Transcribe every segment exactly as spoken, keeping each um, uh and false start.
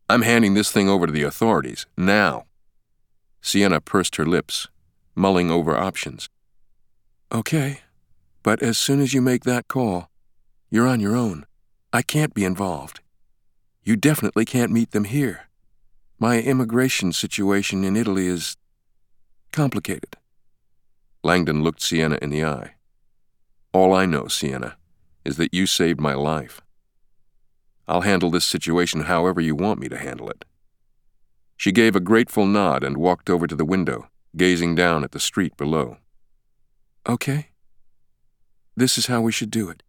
I'm handing this thing over to the authorities, now. Sienna pursed her lips, mulling over options. Okay, but as soon as you make that call, you're on your own. I can't be involved. You definitely can't meet them here. My immigration situation in Italy is complicated. Langdon looked Sienna in the eye. All I know, Sienna, is that you saved my life. I'll handle this situation however you want me to handle it. She gave a grateful nod and walked over to the window, gazing down at the street below. Okay. This is how we should do it.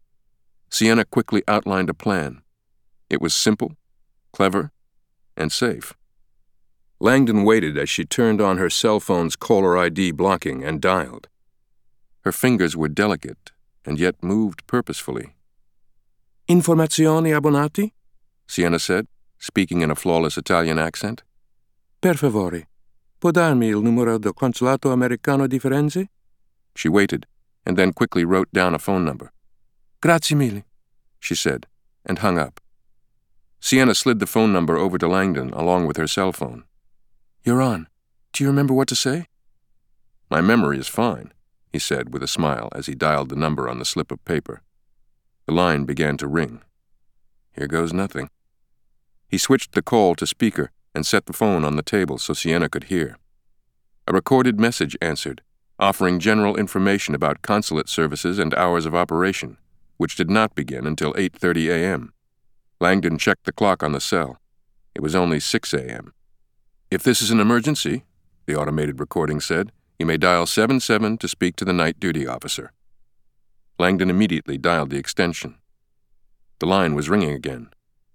Sienna quickly outlined a plan. It was simple, clever, and safe. Langdon waited as she turned on her cell phone's caller I D blocking and dialed. Her fingers were delicate and yet moved purposefully. Informazioni abbonati? Sienna said, speaking in a flawless Italian accent. Per favore, può darmi il numero del consolato americano di Firenze? She waited, and then quickly wrote down a phone number. Grazie mille, she said, and hung up. Sienna slid the phone number over to Langdon along with her cell phone. You're on. Do you remember what to say? My memory is fine, he said with a smile as he dialed the number on the slip of paper. The line began to ring. Here goes nothing. He switched the call to speaker and set the phone on the table so Sienna could hear. A recorded message answered, offering general information about consulate services and hours of operation, which did not begin until eight thirty a.m. Langdon checked the clock on the cell. It was only six a.m. If this is an emergency, the automated recording said, you may dial seven seven to speak to the night duty officer. Langdon immediately dialed the extension. The line was ringing again.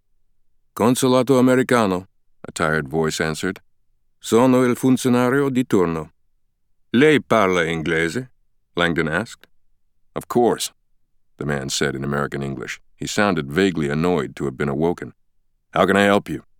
Consolato Americano, a tired voice answered. Sono il funzionario di turno. Lei parla inglese? Langdon asked. Of course, the man said in American English. He sounded vaguely annoyed to have been awoken. How can I help you?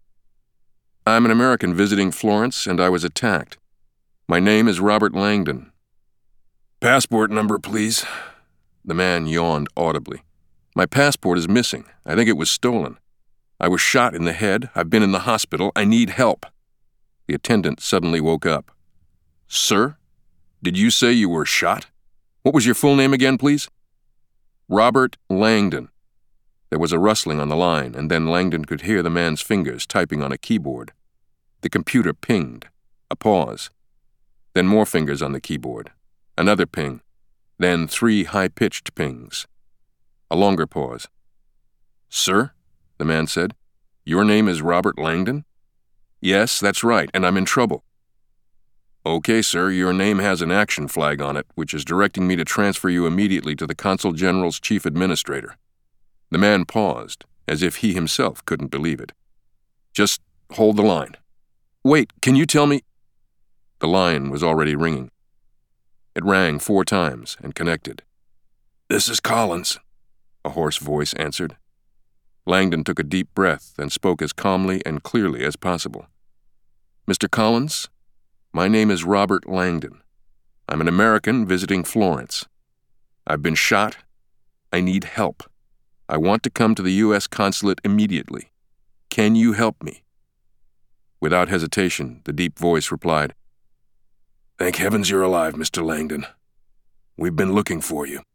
I'm an American visiting Florence, and I was attacked. My name is Robert Langdon. Passport number, please. The man yawned audibly. My passport is missing. I think it was stolen. I was shot in the head. I've been in the hospital. I need help. The attendant suddenly woke up. Sir, did you say you were shot? What was your full name again, please? Robert Langdon. There was a rustling on the line, and then Langdon could hear the man's fingers typing on a keyboard. The computer pinged. A pause. Then more fingers on the keyboard. Another ping. Then three high-pitched pings. A longer pause. Sir, the man said, your name is Robert Langdon? Yes, that's right, and I'm in trouble. Okay, sir, your name has an action flag on it, which is directing me to transfer you immediately to the Consul General's chief administrator. The man paused, as if he himself couldn't believe it. Just hold the line. Wait, can you tell me? The line was already ringing. It rang four times and connected. This is Collins, a hoarse voice answered. Langdon took a deep breath and spoke as calmly and clearly as possible. Mister Collins, my name is Robert Langdon. I'm an American visiting Florence. I've been shot. I need help. I want to come to the U S consulate immediately. Can you help me? Without hesitation, the deep voice replied, Thank heavens you're alive, Mister Langdon. We've been looking for you.